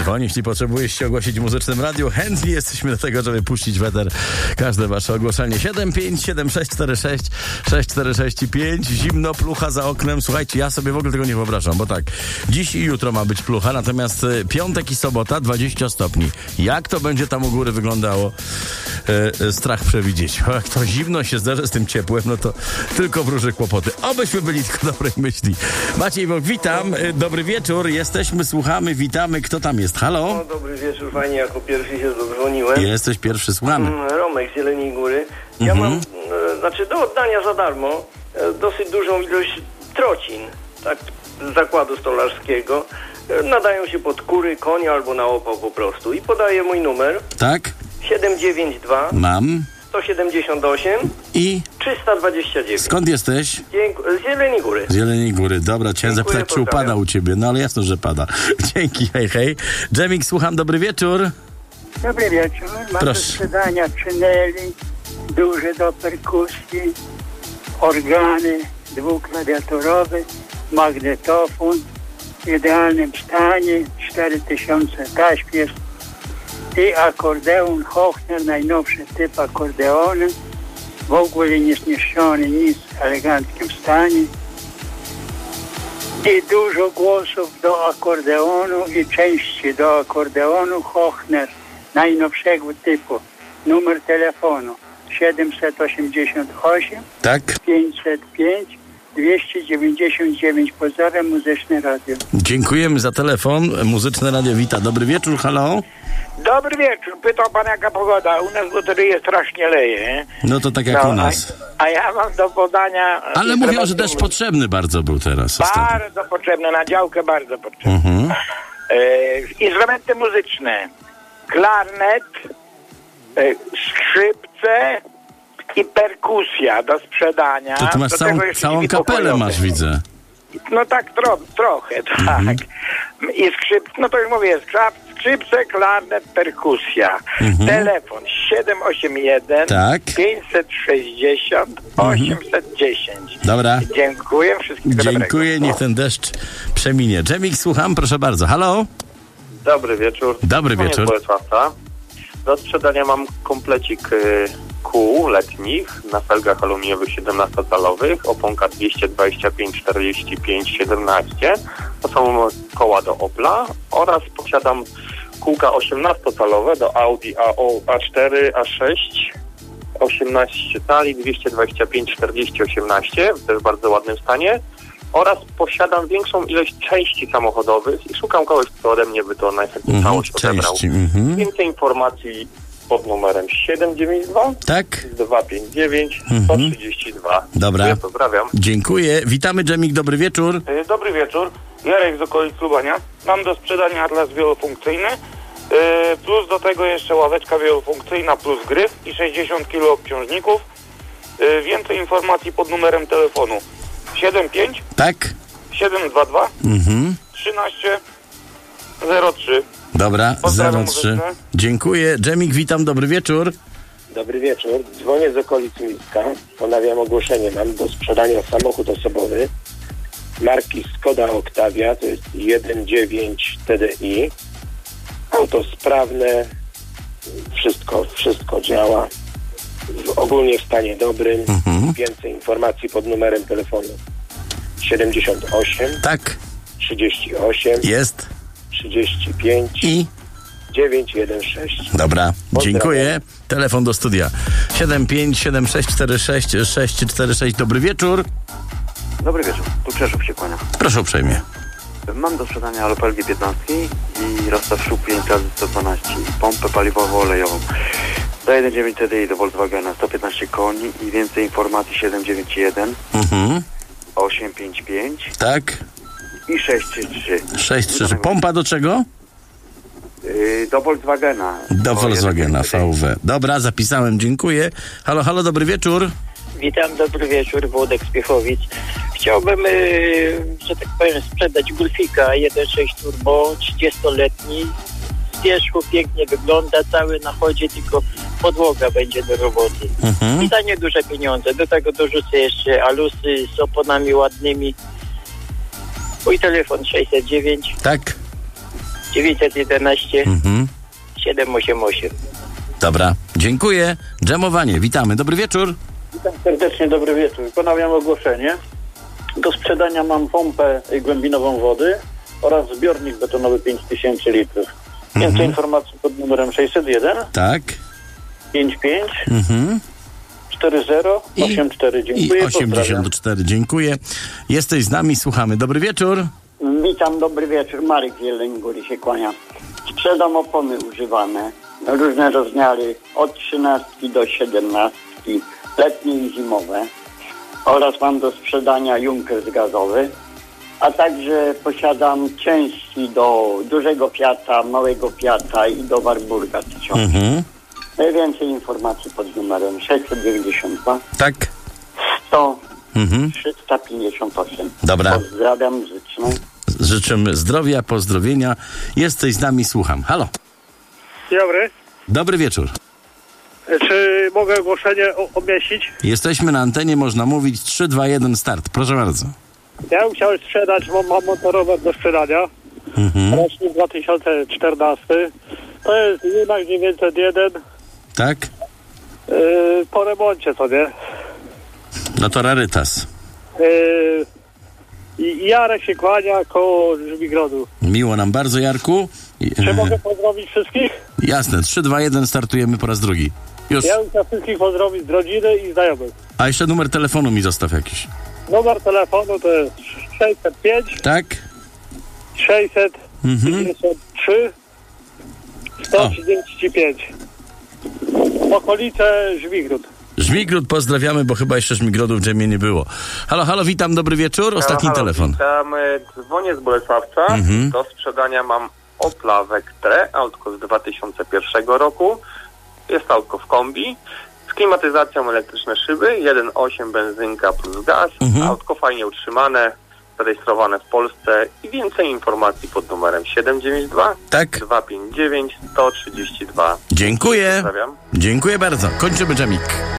dzwoń, jeśli potrzebujesz się ogłosić w muzycznym radiu. Chętni jesteśmy do tego, żeby puścić w eter każde wasze ogłoszenie. 757464646 zimno, plucha za oknem. Słuchajcie, ja sobie w ogóle tego nie wyobrażam, bo tak, dziś i jutro ma być plucha, natomiast piątek i sobota 20 stopni. Jak to będzie tam u góry wyglądało? Strach przewidzieć. Jak to zimno się zdarzy z tym ciepłem, no to tylko wróży kłopoty. Obyśmy byli tylko dobrej myśli. Maciej Bok, witam. Dobry wieczór. Jesteśmy, słuchamy, witamy. Kto tam jest? Halo? No, dobry wieczór. Fajnie, jako pierwszy się dodzwoniłem. Jesteś pierwszy, słuchamy. Romek z Jeleniej Góry. Ja mam, do oddania za darmo dosyć dużą ilość trocin, tak, z zakładu stolarskiego. Nadają się pod kury, konia albo na opał po prostu. I podaję mój numer. Tak? 792. Mam. 178 I? 329. Skąd jesteś? Z Jeleniej Góry. Z Jeleniej Góry. Dobra, chciałem zapytać, czy upada u ciebie. No ale jasno, że pada. Dzięki, hej, hej. Dżemik, słucham, dobry wieczór. Dobry wieczór. Mam do sprzedania czyneli, duże do perkusji, organy dwuklawiaturowe, magnetofon w idealnym stanie, 4000 taśm jest i akordeon Hochner, najnowszy typ akordeonu, w ogóle niezniszczony, nic, w eleganckim stanie. I dużo głosów do akordeonu i części do akordeonu Hochner, najnowszego typu. Numer telefonu 788 tak? 505 299. Pozdrawiam, Muzyczne Radio. Dziękujemy za telefon. Muzyczne Radio wita. Dobry wieczór, halo? Dobry wieczór. Pytał pan, jaka pogoda. U nas w Loterii strasznie leje. No to tak jak u nas. A ja mam do podania... Ale mówią, że deszcz potrzebny bardzo był teraz. Bardzo potrzebny, na działkę bardzo potrzebny. Instrumenty muzyczne. Klarnet, skrzypce i perkusja do sprzedania. To ty masz całą kapelę masz, widzę. No tak, trochę, tak. I no to już mówię, skrzypce, klarnet, perkusja. Telefon 781 tak. 560 810. Dobra. Dziękuję, wszystkiego dobrego. Dziękuję, niech ten deszcz przeminie. Dżemik, słucham, proszę bardzo. Halo? Dobry wieczór. Dobry wieczór. Do sprzedania mam komplecik kół letnich na felgach aluminiowych 17-calowych, oponka 225 45 17. To są koła do Opla oraz posiadam kółka 18-calowe do Audi A4, A6, 18 cali, 225 40 18, też w bardzo ładnym stanie. Oraz posiadam większą ilość części samochodowych i szukam kogoś, kto ode mnie by to najchętniej całość odebrał. Więcej informacji pod numerem 792 tak 259 132. Dobra. Pozdrawiam. Dziękuję. Witamy, Dżemik, dobry wieczór. Dobry wieczór. Jarek z okolic Lubania. Mam do sprzedania atlas wielofunkcyjny, plus do tego jeszcze ławeczka wielofunkcyjna plus gryf i 60 kg obciążników. Więcej informacji pod numerem telefonu 75 tak 722 13 03. Dobra, 03. Dziękuję. Dżemik, witam, dobry wieczór. Dobry wieczór. Dzwonię z okolic Mińska. Ponawiam ogłoszenie. Mam do sprzedania samochód osobowy marki Skoda Octavia. To jest 1.9 TDI. Auto sprawne. Wszystko działa. Ogólnie w stanie dobrym. Więcej informacji pod numerem telefonu 78 tak 38 jest 35 i 916. Dobra, dziękuję. Telefon do studia 757646646. Dobry wieczór. Dobry wieczór, tu Krzeszów się kłania. Proszę uprzejmie. Mam do sprzedania Opel G15 i rozstaw szub 5x112 i pompę paliwowo-olejową. Do 1.9 TDI do Volkswagena 115 koni i więcej informacji 791 855 tak i 633. 633. Pompa do czego? Do Volkswagena. Do Volkswagena VW. Dobra, zapisałem, dziękuję. Halo, halo, dobry wieczór. Witam, dobry wieczór, Włodek z Piechowic. Chciałbym, że tak powiem, sprzedać Golfika 1.6 turbo, 30-letni. Z wierzchu pięknie wygląda, cały na chodzie, tylko podłoga będzie do roboty. I za nieduże pieniądze. Do tego dorzucę jeszcze alusy z oponami ładnymi. Mój telefon 609 tak 911 788. Dobra, dziękuję. Dżemowanie, witamy. Dobry wieczór. Witam serdecznie, dobry wieczór. Ponawiam ogłoszenie. Do sprzedania mam pompę głębinową wody oraz zbiornik betonowy 5000 litrów. Więcej informacji pod numerem 601 Tak. 55 4084. Dziękuję. I 84, dziękuję. Jesteś z nami, słuchamy. Dobry wieczór. Witam, dobry wieczór. Marek z Jeleniej Góry się kłania. Sprzedam opony używane, różne rozmiary, od 13 do 17, letnie i zimowe. Oraz mam do sprzedania Junkers gazowy. A także posiadam części do dużego Fiata, małego Fiata i do Warburga 1000. Więcej informacji pod numerem 692 Tak. 100 358. Dobra. Pozdrawiam, życzę. Życzymy zdrowia, pozdrowienia. Jesteś z nami, słucham. Halo. Dzień dobry. Dobry wieczór. Czy mogę ogłoszenie umieścić? Jesteśmy na antenie, można mówić 3, 2, 1, start. Proszę bardzo. Ja bym chciał sprzedać, bo mam motorower do sprzedania. Rocznik 2014. To jest Junak 901. Tak? Po remoncie, co nie? No to rarytas. I Jarek się kłania koło Żmigrodu. Miło nam bardzo, Jarku. Czy mogę pozdrowić wszystkich? Jasne, 3, 2, 1, startujemy po raz drugi. Już. Ja bym chciał wszystkich pozdrowić z rodziny i znajomych. A jeszcze numer telefonu mi zostaw jakiś. Numer telefonu to jest 605 Tak? 653 135. Okolice Żmigród. Żmigród pozdrawiamy, bo chyba jeszcze Żmigrodu w dżemie nie było. Halo, halo, witam, dobry wieczór. Ostatni telefon. Witam, dzwonię z Bolesławca. Do sprzedania mam Opla Vectre, autko z 2001 roku. Jest autko w kombi, z klimatyzacją, elektryczne szyby, 1.8 benzynka plus gaz. Autko fajnie utrzymane, zarejestrowane w Polsce i więcej informacji pod numerem 792 259 132. Dziękuję. Pozdrawiam. Dziękuję bardzo. Kończymy dżemik.